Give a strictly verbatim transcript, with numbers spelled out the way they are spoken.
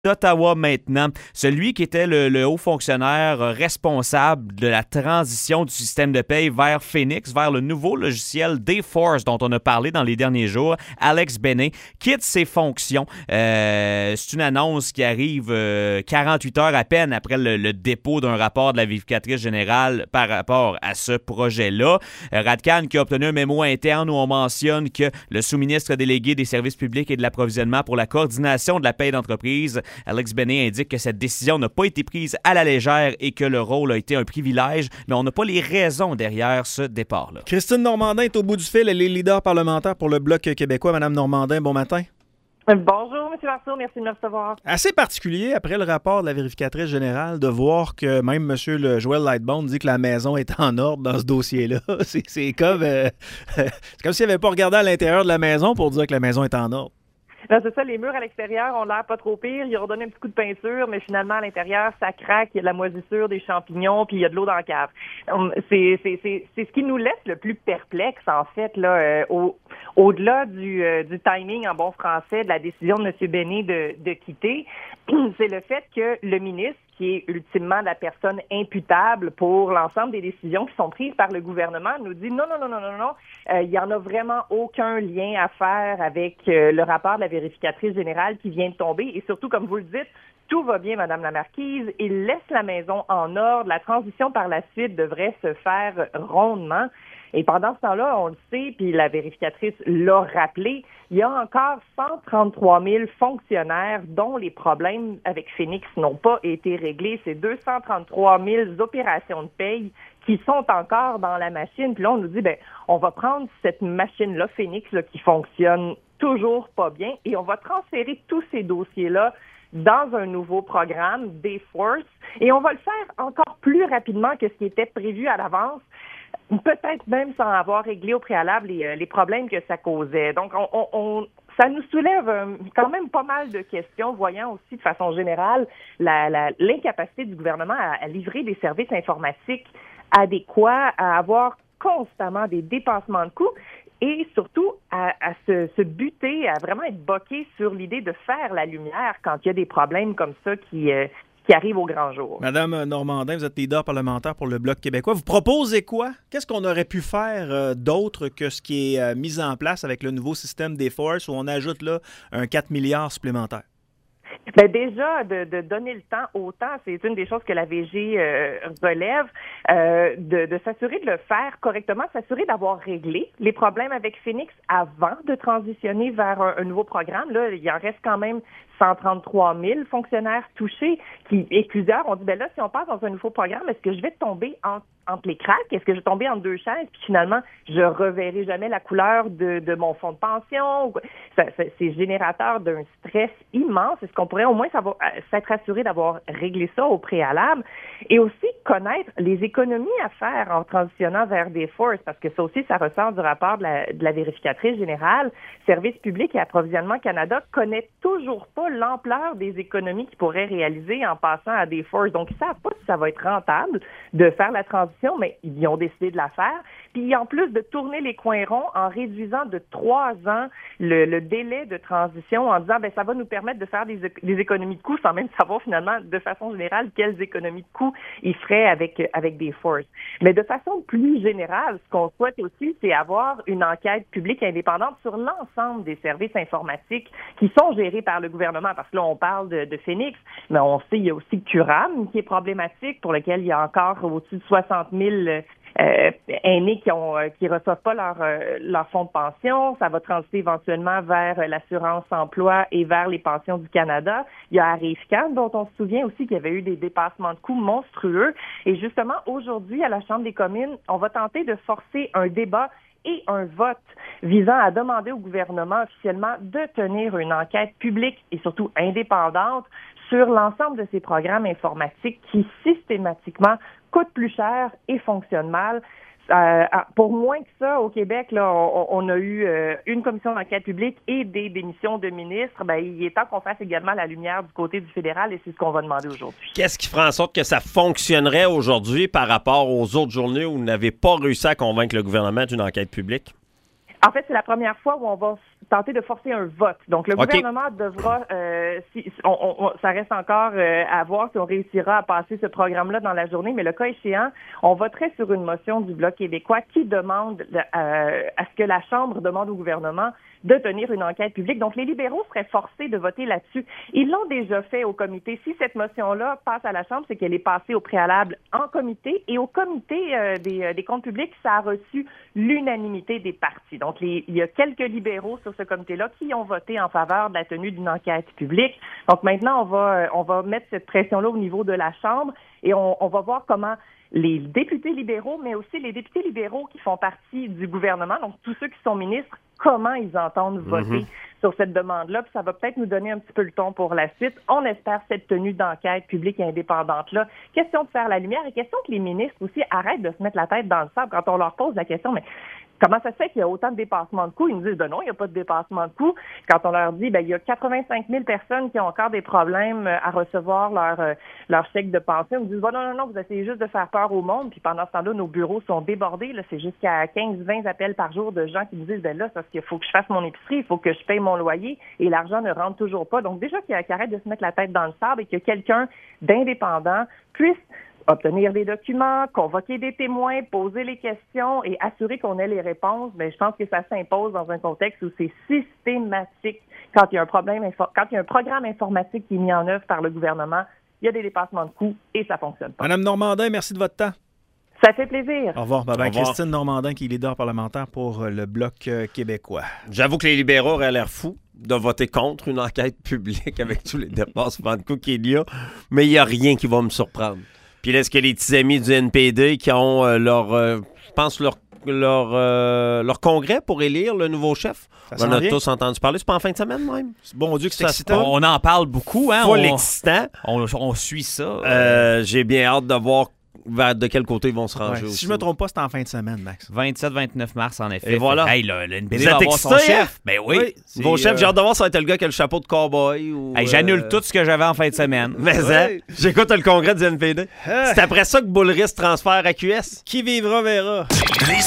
d'Ottawa maintenant, celui qui était le, le haut fonctionnaire responsable de la transition du système de paye vers Phoenix, vers le nouveau logiciel Dayforce dont on a parlé dans les derniers jours, Alex Bennett, quitte ses fonctions. Euh, c'est une annonce qui arrive euh, quarante-huit heures à peine après le, le dépôt d'un rapport de la vérificatrice générale par rapport à ce projet-là. Euh, Radcan qui a obtenu un mémo interne où on mentionne que le sous-ministre délégué des services publics et de l'approvisionnement pour la coordination de la paye d'entreprise, Alex Bennett, indique que cette décision n'a pas été prise à la légère et que le rôle a été un privilège, mais on n'a pas les raisons derrière ce départ-là. Christine Normandin est au bout du fil. Elle est leader parlementaire pour le Bloc québécois. Madame Normandin, bon matin. Bonjour, M. Marceau, merci de me recevoir. Assez particulier, après le rapport de la vérificatrice générale, de voir que même M. le Joël Lightbone dit que la maison est en ordre dans ce dossier-là. C'est, c'est comme, euh, c'est comme s'il n'avait pas regardé à l'intérieur de la maison pour dire que la maison est en ordre. Non, c'est ça, les murs à l'extérieur ont l'air pas trop pire. Ils ont donné un petit coup de peinture, mais finalement, à l'intérieur, ça craque, il y a de la moisissure, des champignons, puis il y a de l'eau dans la cave. C'est, c'est, c'est, c'est ce qui nous laisse le plus perplexe, en fait, là, euh, au, au-delà du, euh, du timing en bon français de la décision de M. Bennett de, de quitter. C'est le fait que le ministre, qui est ultimement la personne imputable pour l'ensemble des décisions qui sont prises par le gouvernement, nous dit non, non, non, non, non, non, euh, il n'y en a vraiment aucun lien à faire avec euh, le rapport de la vérificatrice générale qui vient de tomber. Et surtout, comme vous le dites, tout va bien, Madame la Marquise. Il laisse la maison en ordre. La transition par la suite devrait se faire rondement. Et pendant ce temps-là, on le sait, puis la vérificatrice l'a rappelé, il y a encore cent trente-trois mille fonctionnaires dont les problèmes avec Phoenix n'ont pas été réglés. C'est deux cent trente-trois mille opérations de paye qui sont encore dans la machine. Puis là, on nous dit, ben, on va prendre cette machine-là, Phoenix, là, qui fonctionne toujours pas bien, et on va transférer tous ces dossiers-là dans un nouveau programme, Dayforce, et on va le faire encore plus rapidement que ce qui était prévu à l'avance. Peut-être même sans avoir réglé au préalable les, les problèmes que ça causait. Donc, on, on, on, ça nous soulève euh, quand même pas mal de questions, voyant aussi de façon générale la, la, l'incapacité du gouvernement à, à livrer des services informatiques adéquats, à avoir constamment des dépassements de coûts et surtout à, à se, se buter, à vraiment être boqué sur l'idée de faire la lumière quand il y a des problèmes comme ça qui... Euh, qui arrive au grand jour. Madame Normandin, vous êtes leader parlementaire pour le Bloc québécois. Vous proposez quoi? Qu'est-ce qu'on aurait pu faire euh, d'autre que ce qui est euh, mis en place avec le nouveau système Dayforce où on ajoute là un quatre milliards supplémentaires? Ben déjà, de, de donner le temps au temps, c'est une des choses que la V G euh, relève, euh, de, de s'assurer de le faire correctement, s'assurer d'avoir réglé les problèmes avec Phoenix avant de transitionner vers un, un nouveau programme. Là, il en reste quand même cent trente-trois mille fonctionnaires touchés, qui, et plusieurs ont dit, ben là, si on passe dans un nouveau programme, est-ce que je vais tomber en, entre les cracks? Est-ce que je vais tomber entre deux chaises? Puis finalement, je reverrai jamais la couleur de, de mon fonds de pension. Ça, ça, c'est générateur d'un stress immense. Est-ce qu'on pourrait au moins savoir, s'être assuré d'avoir réglé ça au préalable? Et aussi connaître les économies à faire en transitionnant vers Dayforce, parce que ça aussi, ça ressort du rapport de la, de la vérificatrice générale. Service public et approvisionnement Canada connaît toujours pas l'ampleur des économies qu'ils pourraient réaliser en passant à Dayforce. Donc, ils savent pas si ça va être rentable de faire la transition, mais ils ont décidé de la faire. Puis, en plus de tourner les coins ronds en réduisant de trois ans le, le délai de transition en disant, ben ça va nous permettre de faire des, des économies de coûts sans même savoir finalement, de façon générale, quelles économies de coûts ils feraient avec, avec Dayforce. Mais de façon plus générale, ce qu'on souhaite aussi, c'est avoir une enquête publique indépendante sur l'ensemble des services informatiques qui sont gérés par le gouvernement. Parce que là, on parle de, de Phoenix, mais on sait qu'il y a aussi Curam qui est problématique, pour lequel il y a encore au-dessus de soixante mille euh, aînés qui ont euh, qui reçoivent pas leur euh, leur fonds de pension. Ça va transiter éventuellement vers euh, l'assurance emploi et vers les pensions du Canada. Il y a Arrivcan, dont on se souvient aussi qu'il y avait eu des dépassements de coûts monstrueux. Et justement, aujourd'hui, à la Chambre des communes, on va tenter de forcer un débat et un vote visant à demander au gouvernement officiellement de tenir une enquête publique et surtout indépendante sur l'ensemble de ces programmes informatiques qui systématiquement coûtent plus cher et fonctionnent mal. Euh, pour moins que ça, au Québec, là, on, on a eu euh, une commission d'enquête publique et des démissions de ministres. Ben, il est temps qu'on fasse également la lumière du côté du fédéral et c'est ce qu'on va demander aujourd'hui. Qu'est-ce qui ferait en sorte que ça fonctionnerait aujourd'hui par rapport aux autres journées où vous n'avez pas réussi à convaincre le gouvernement d'une enquête publique? En fait, c'est la première fois où on va tenter de forcer un vote. Donc, le Okay. gouvernement devra, euh, si, on, on, ça reste encore euh, à voir si on réussira à passer ce programme-là dans la journée, mais le cas échéant, on voterait sur une motion du Bloc québécois qui demande euh, à ce que la Chambre demande au gouvernement de tenir une enquête publique. Donc, les libéraux seraient forcés de voter là-dessus. Ils l'ont déjà fait au comité. Si cette motion-là passe à la Chambre, c'est qu'elle est passée au préalable en comité. Et au comité euh, des, euh, des comptes publics, ça a reçu l'unanimité des partis. Donc, les, il y a quelques libéraux sur ce comité-là qui ont voté en faveur de la tenue d'une enquête publique. Donc, maintenant, on va, euh, on va mettre cette pression-là au niveau de la Chambre et on, on va voir comment les députés libéraux, mais aussi les députés libéraux qui font partie du gouvernement, donc tous ceux qui sont ministres, comment ils entendent voter mm-hmm. sur cette demande-là. Puis ça va peut-être nous donner un petit peu le ton pour la suite. On espère cette tenue d'enquête publique et indépendante-là. Question de faire la lumière et question que les ministres aussi arrêtent de se mettre la tête dans le sable quand on leur pose la question, mais comment ça se fait qu'il y a autant de dépassements de coûts? Ils nous disent, ben non, il n'y a pas de dépassement de coûts. Quand on leur dit, ben il y a quatre-vingt-cinq mille personnes qui ont encore des problèmes à recevoir leur, euh, leur chèque de pension, ils nous disent, bon, non, non, non, vous essayez juste de faire peur au monde. Puis pendant ce temps-là, nos bureaux sont débordés. Là, c'est jusqu'à quinze vingt appels par jour de gens qui nous disent, ben là, c'est parce qu'il faut que je fasse mon épicerie, il faut que je paye mon loyer et l'argent ne rentre toujours pas. Donc déjà qu'ils arrêtent de se mettre la tête dans le sable et que quelqu'un d'indépendant puisse obtenir des documents, convoquer des témoins, poser les questions et assurer qu'on ait les réponses, bien, je pense que ça s'impose dans un contexte où c'est systématique. Quand il y a un problème, quand il y a un programme informatique qui est mis en œuvre par le gouvernement, il y a des dépassements de coûts et ça fonctionne pas. Madame Normandin, merci de votre temps. Ça fait plaisir. Au revoir. Bye-bye. Au revoir. Christine Normandin, qui est leader parlementaire pour le Bloc québécois. J'avoue que les libéraux auraient l'air fous de voter contre une enquête publique avec tous les dépassements de coûts qu'il y a, mais il n'y a rien qui va me surprendre. Puis là, est-ce que les petits amis du N P D qui ont euh, leur, euh, je pense, leur, leur, euh, leur congrès pour élire le nouveau chef? Ça On en a vient. tous entendu parler. C'est pas en fin de semaine, même? Bon Dieu que c'est Ça excitant. On en parle beaucoup, hein? Pas On, l'excitant. on, on suit ça. Euh, j'ai bien hâte de voir vers de quel côté ils vont se Ouais. ranger aussi. Si je me trompe pas, c'est en fin de semaine, Max. vingt-sept vingt-neuf mars, en effet. Et voilà. Hey, le, le N P D Vous va êtes avoir son excité, chef. Ben oui. Oui. Nouveau C'est, chef, euh, j'ai hâte de voir si ça va être le gars qui a le chapeau de cowboy ou... Hey, j'annule euh, tout ce que j'avais en fin de semaine. Mais Ouais. hein, j'écoute le congrès du N P D. Ah. C'est après ça que Boulris transfère à Q S. Qui vivra verra. Les